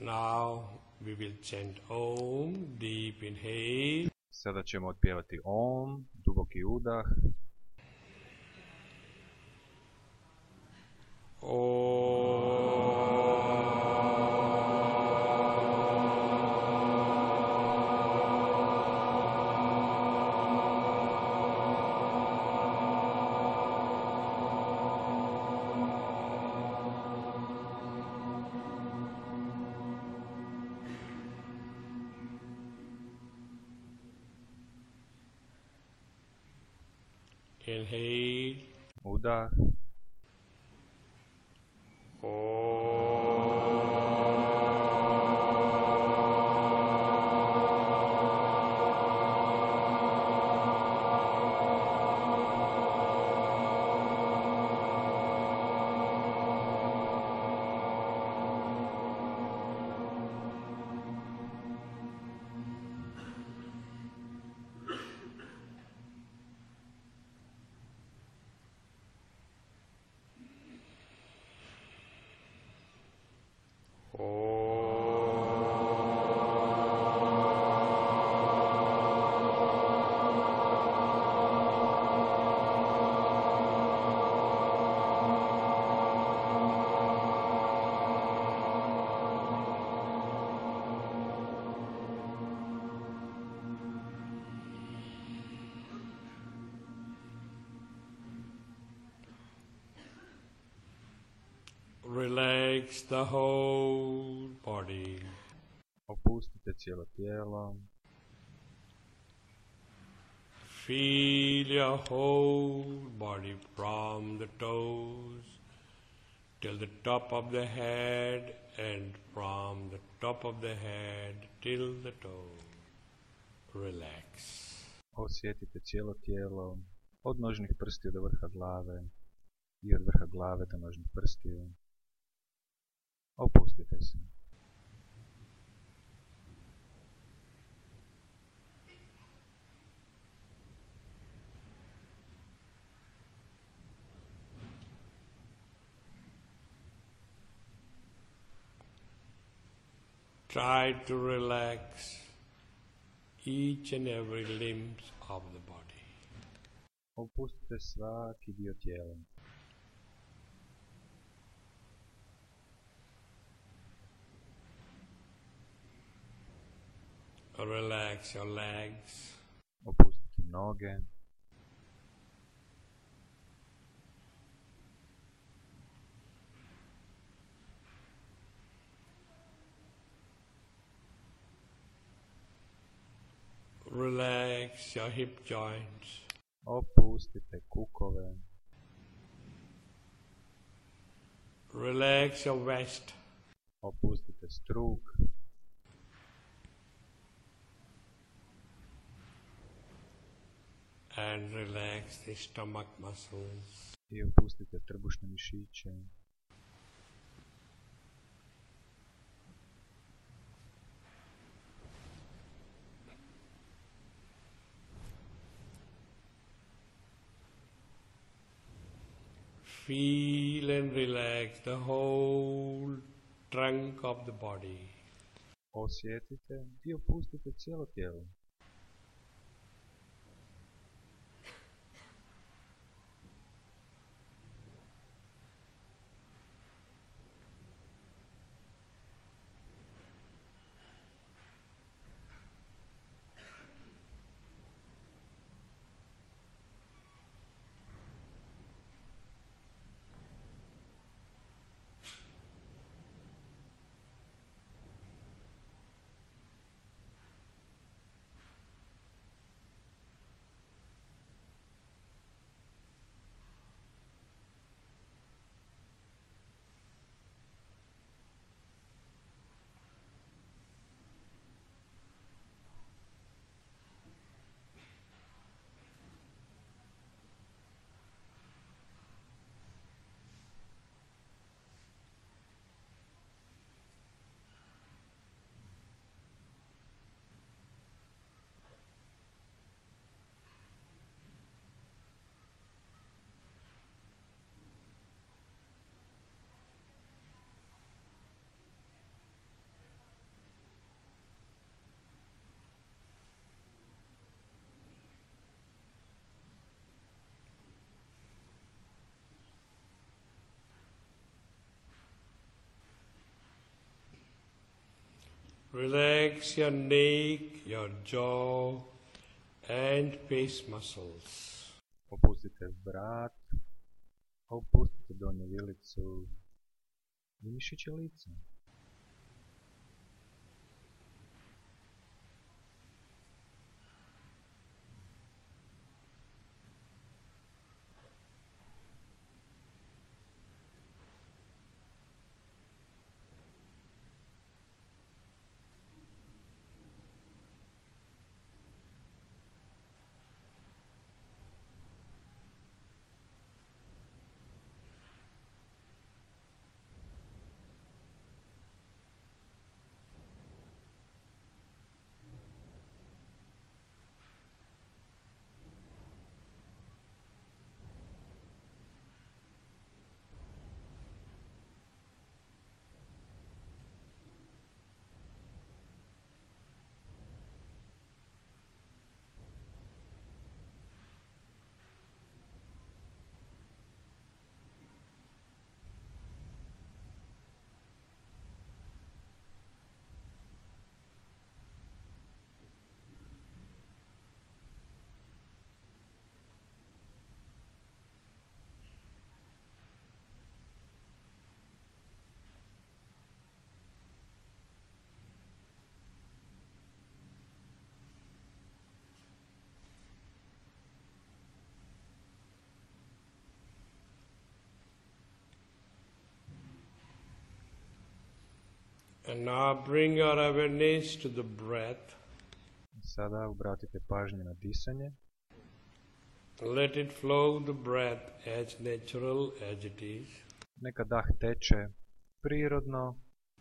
Now we will chant Om, deep inhale. Sada ćemo otpjevati Om, duboki udah. Inhale. Udah. Relax the whole body. Opustite cijelo tijelo. Feel your whole body from the toes till the top of the head and from the top of the head till the toe. Relax. Osjetite cijelo tijelo od nožnih prstiju do vrha glave i od vrha glave do nožnih prstiju. Opustite se. Try to relax each and every limb of the body. Opustite svaki dio tijela. Relax your legs. Opustite noge. Relax your hip joints. Opustite kukove. Relax your waist. Opustite struk. And relax the stomach muscles. I opustite trbušne mišiće. Feel and relax the whole trunk of the body. Osjetite i opustite cijelo tijelo. Relax your neck, your jaw and face muscles. Opustite vrat, opustite donju vilicu i mišiće lica. And now bring your awareness to the breath. Sada obratite pažnju na disanje. Let it flow the breath as natural as it is. Neka dah teče prirodno.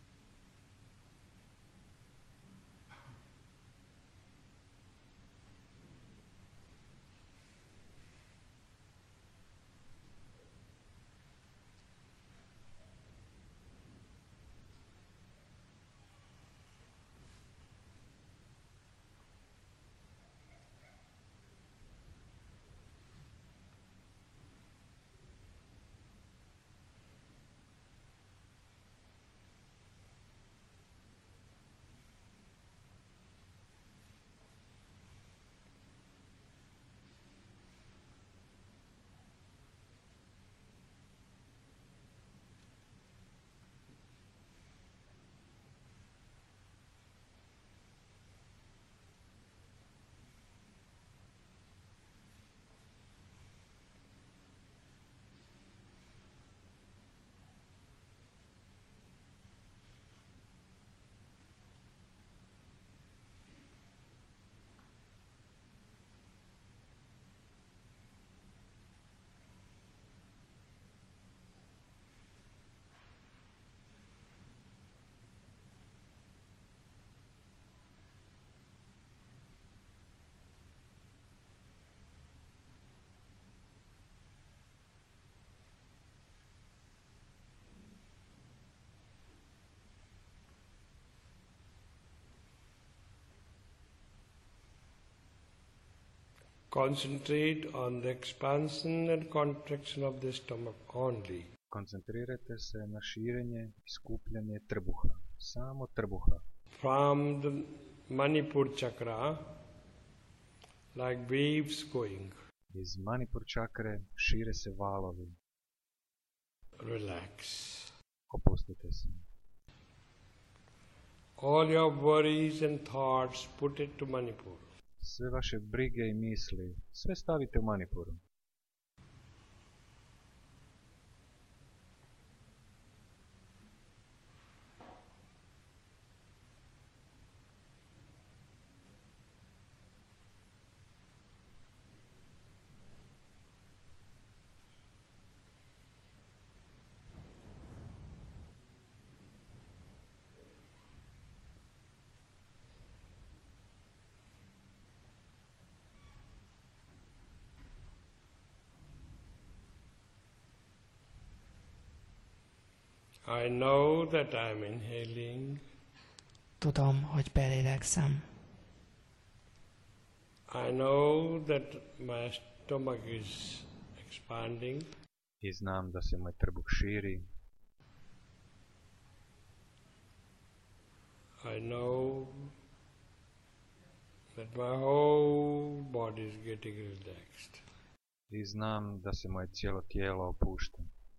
Concentrate on the expansion and contraction of the stomach only. Koncentrirajte se na širenje i skupljanje trbuha. Samo trbuha. From the Manipur chakra, like waves going. Iz Manipur čakre šire se valovi. Relax. Opustite se. All your worries and thoughts, put it to Manipur. Sve vaše brige i misli, sve stavite u Manipuru. I know that I am inhaling. Tudom, hogy belélegzem. I know that my stomach is expanding. I znam da se moj trbuh širi. I know that my whole body is getting relaxed. I znam da se moje cijelo tijelo opušta.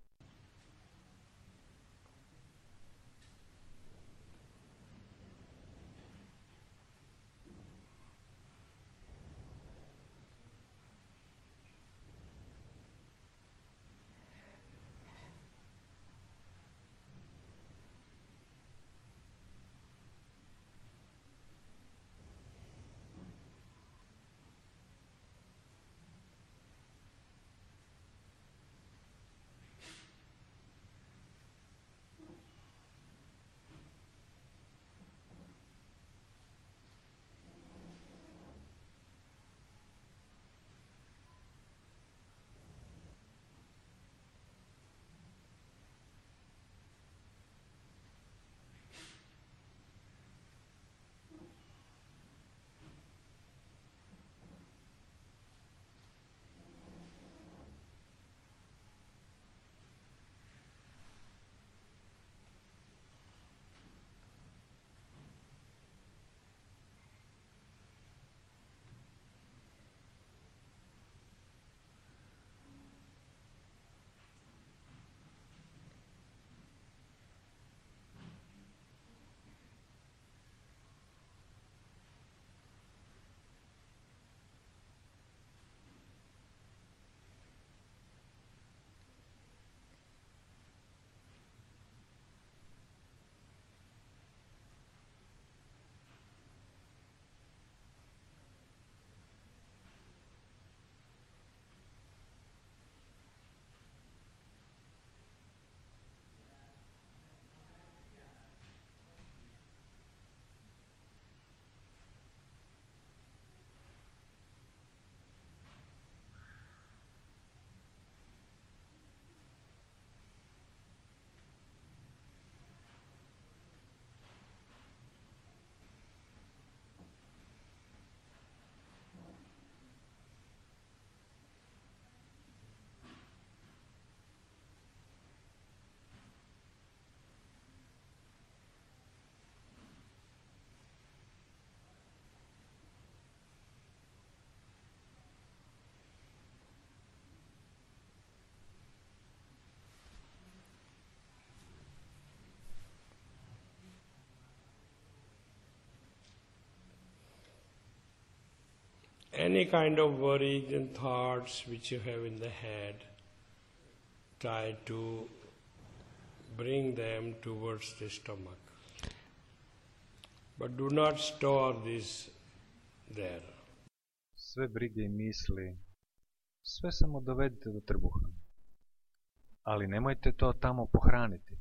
Any kind of worries and thoughts which you have in the head, try to bring them towards the stomach. But do not store this there. Sve brige i misli, sve samo dovedite do trbuha. Ali nemojte to tamo pohraniti.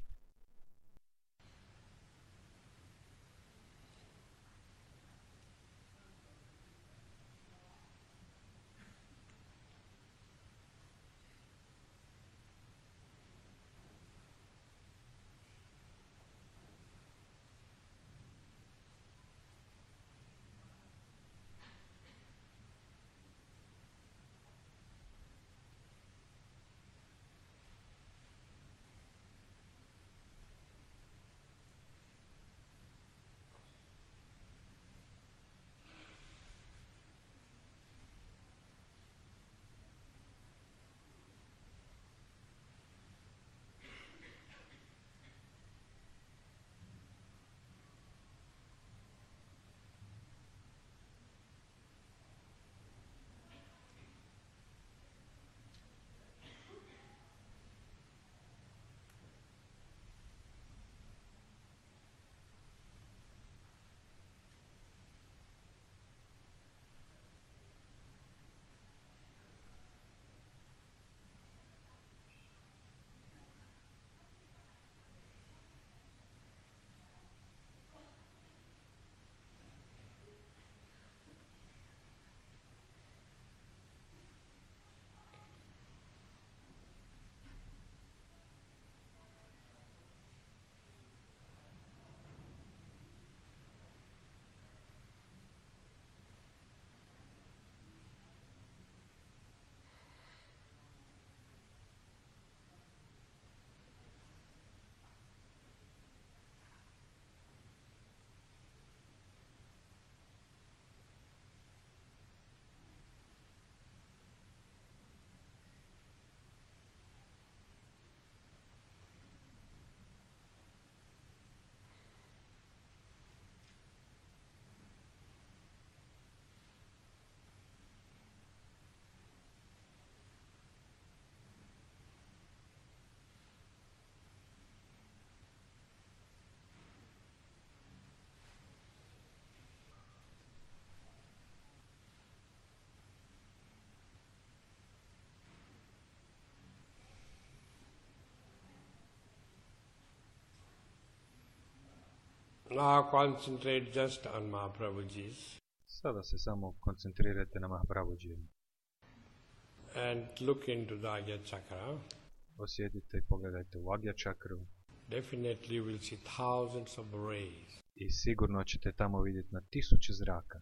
Now concentrate just on Mahaprabhuji's Sada se samo koncentrirajte na Mahaprabhujijem. and look into the Agya Chakra. Osjetite i pogledajte u Agya čakru Definitely you will see thousands of rays. i sigurno ćete tamo vidjeti na tisuće zraka.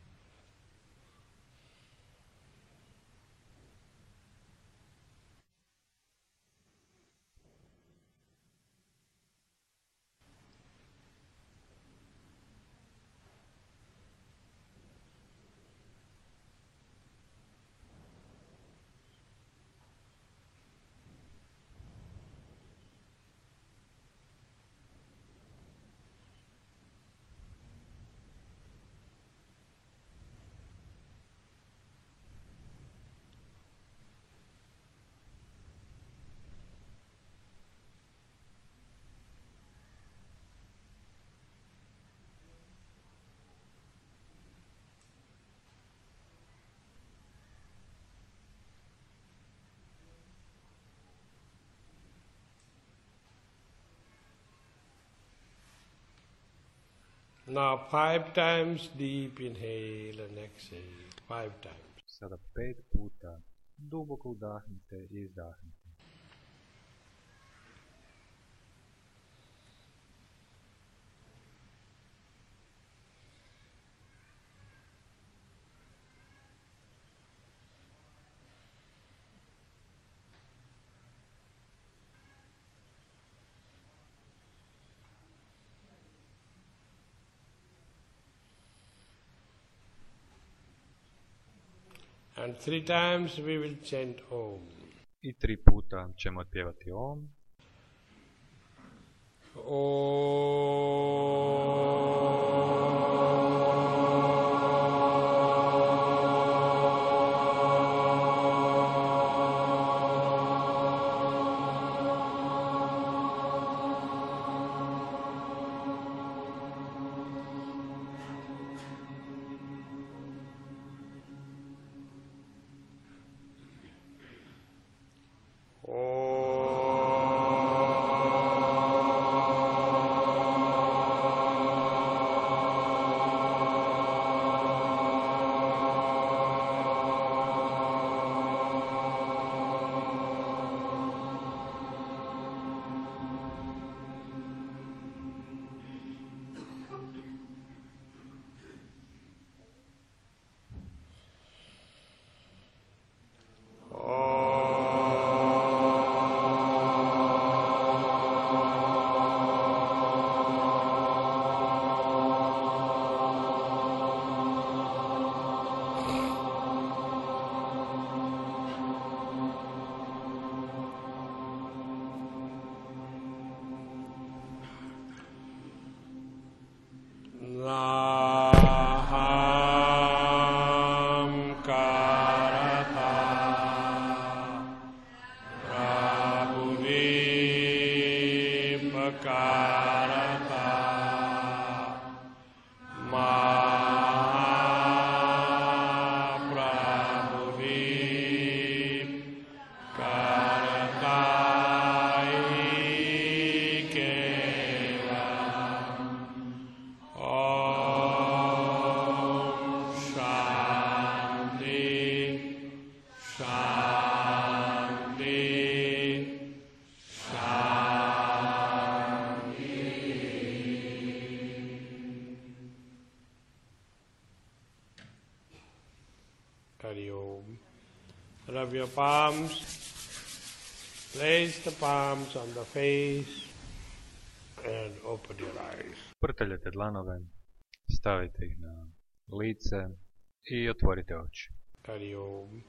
Now 5 times deep inhale and exhale. 5 times. Sada 5 puta duboko udahnite i izdahnite. And 3 times we will chant Om. I 3 puta ćemo otpjevati Om. Hari Om. Rub your palms. Place the palms on the face and open your eyes. Prteljete dlanove, stavite ih na lice i otvorite oči. Hari Om.